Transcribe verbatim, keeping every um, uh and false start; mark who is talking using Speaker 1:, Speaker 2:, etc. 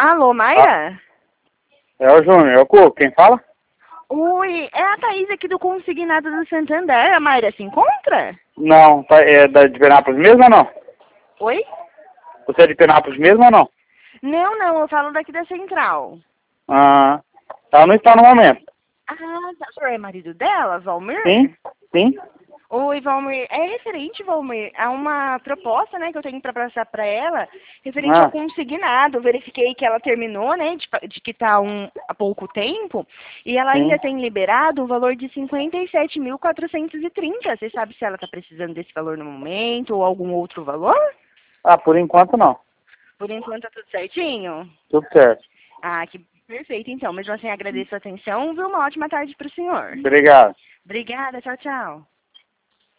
Speaker 1: Alô, Mayra?
Speaker 2: É o Júnior, é o Cuco, quem fala?
Speaker 1: Oi, é a Thaís aqui do Consignado do Santander. A Mayra se encontra?
Speaker 2: Não, tá, é da, de Penápolis mesmo ou não?
Speaker 1: Oi?
Speaker 2: Você é de Penápolis mesmo ou não?
Speaker 1: Não, não, eu falo daqui da Central.
Speaker 2: Ah, ela não está no momento.
Speaker 1: Ah, tá. O senhor é marido dela, Valmir?
Speaker 2: Sim, sim.
Speaker 1: Oi, Valmir. É referente, Valmir, a uma proposta, né, que eu tenho para passar para ela, referente ao
Speaker 2: Ah,
Speaker 1: consignado. Eu verifiquei que ela terminou, né, de, de que está um, há pouco tempo, e ela ainda
Speaker 2: sim.
Speaker 1: tem liberado um valor de cinquenta e sete mil quatrocentos e trinta. Você sabe se ela está precisando desse valor no momento ou algum outro valor?
Speaker 2: Ah, por enquanto não.
Speaker 1: Por enquanto tá tudo certinho?
Speaker 2: Tudo certo.
Speaker 1: Ah, que perfeito, então. Mesmo assim, agradeço a atenção, viu? Uma ótima tarde para o senhor.
Speaker 2: Obrigado.
Speaker 1: Obrigada, tchau, tchau.